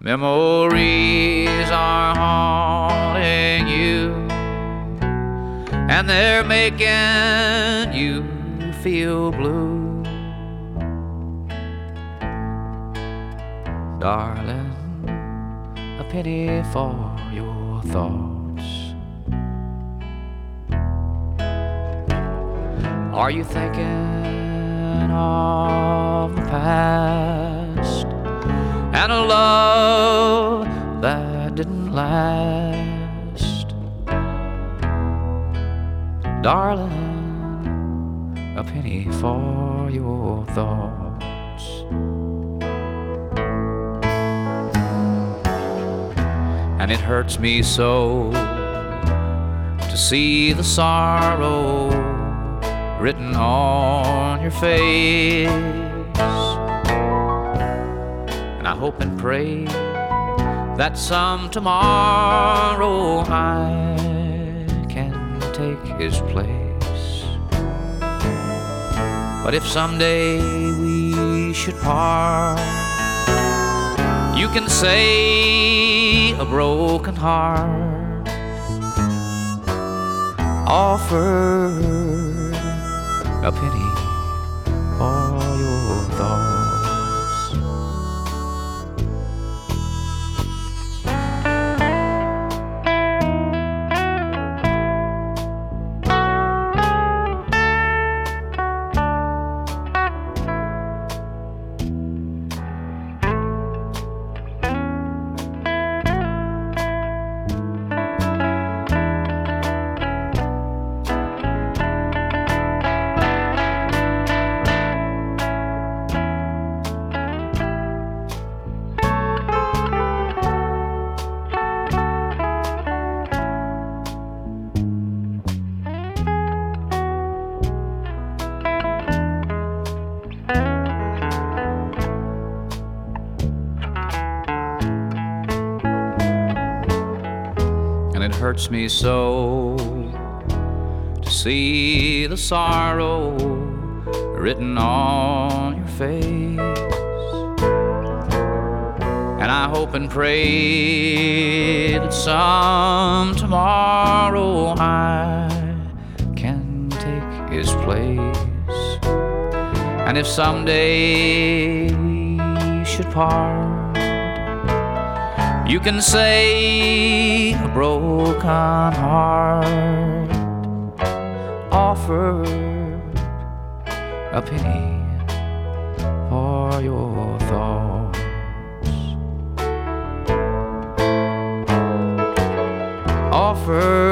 Memories are haunting you, and they're making you feel blue. Darling, a pity for your thoughts. Are you thinking of the past and a love that didn't last? Darling, a penny for your thoughts. And it hurts me so to see the sorrow written on your face. And I hope and pray that some tomorrow I can take his place. But if someday we should part, you can say a broken heart offered a penny for your thoughts. And it hurts me so to see the sorrow written on your face. And I hope and pray that some tomorrow I can take his place. And if someday we should part, you can say a broken heart offered a penny for your thoughts. Offered